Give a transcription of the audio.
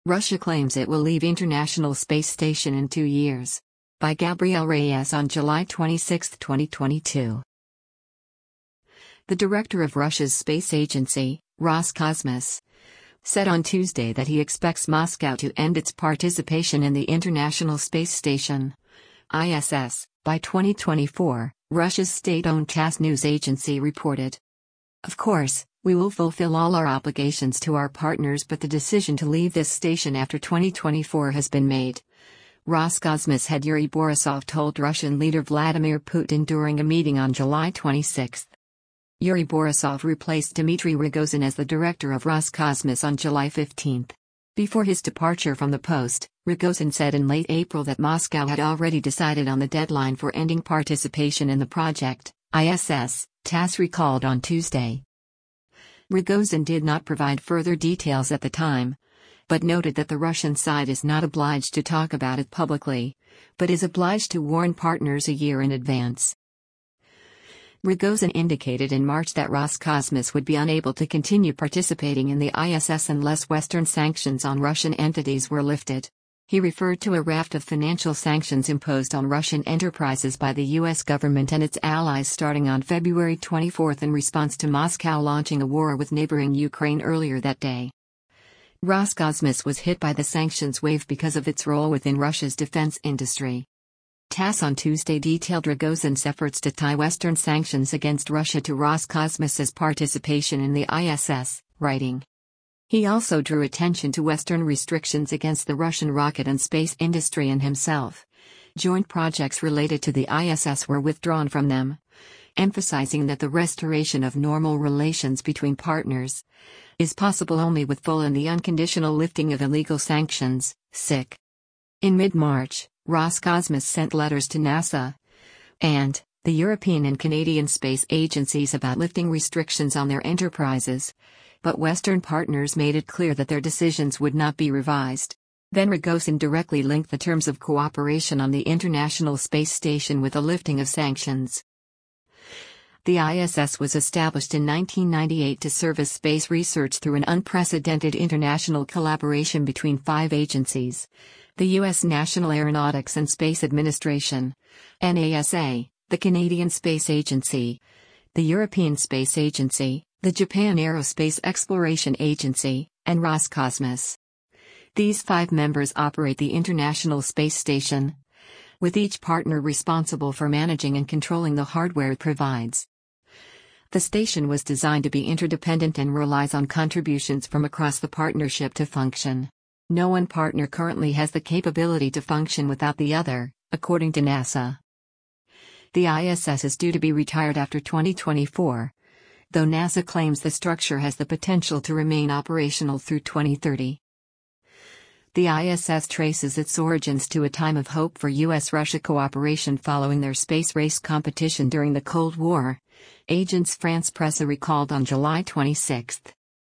Russia claims it will leave International Space Station in 2 years. By Gabriel Reyes on July 26, 2022. The director of Russia's space agency, Roscosmos, said on Tuesday that he expects Moscow to end its participation in the International Space Station, ISS, by 2024, Russia's state-owned TASS news agency reported. Of course, we will fulfill all our obligations to our partners, but the decision to leave this station after 2024 has been made. Roscosmos head Yuri Borisov told Russian leader Vladimir Putin during a meeting on July 26. Yuri Borisov replaced Dmitry Rogozin as the director of Roscosmos on July 15. Before his departure from the post, Rogozin said in late April that Moscow had already decided on the deadline for ending participation in the project, ISS, TASS recalled on Tuesday. Rogozin did not provide further details at the time, but noted that the Russian side is not obliged to talk about it publicly, but is obliged to warn partners a year in advance. Rogozin indicated in March that Roscosmos would be unable to continue participating in the ISS unless Western sanctions on Russian entities were lifted. He referred to a raft of financial sanctions imposed on Russian enterprises by the U.S. government and its allies starting on February 24 in response to Moscow launching a war with neighboring Ukraine earlier that day. Roscosmos was hit by the sanctions wave because of its role within Russia's defense industry. TASS on Tuesday detailed Rogozin's efforts to tie Western sanctions against Russia to Roscosmos's participation in the ISS, writing. He also drew attention to Western restrictions against the Russian rocket and space industry and himself. Joint projects related to the ISS were withdrawn from them, emphasizing that the restoration of normal relations between partners is possible only with full and the unconditional lifting of illegal sanctions, SIC. In mid-March, Roscosmos sent letters to NASA and the European and Canadian space agencies about lifting restrictions on their enterprises, but Western partners made it clear that their decisions would not be revised. Then Rogozin directly linked the terms of cooperation on the International Space Station with the lifting of sanctions. The ISS was established in 1998 to serve as space research through an unprecedented international collaboration between 5 agencies: the U.S. National Aeronautics and Space Administration, NASA, the Canadian Space Agency, the European Space Agency, the Japan Aerospace Exploration Agency, and Roscosmos. These 5 members operate the International Space Station, with each partner responsible for managing and controlling the hardware it provides. The station was designed to be interdependent and relies on contributions from across the partnership to function. No one partner currently has the capability to function without the other, according to NASA. The ISS is due to be retired after 2024. Though NASA claims the structure has the potential to remain operational through 2030. The ISS traces its origins to a time of hope for U.S.-Russia cooperation following their space race competition during the Cold War, Agence France Presse recalled on July 26.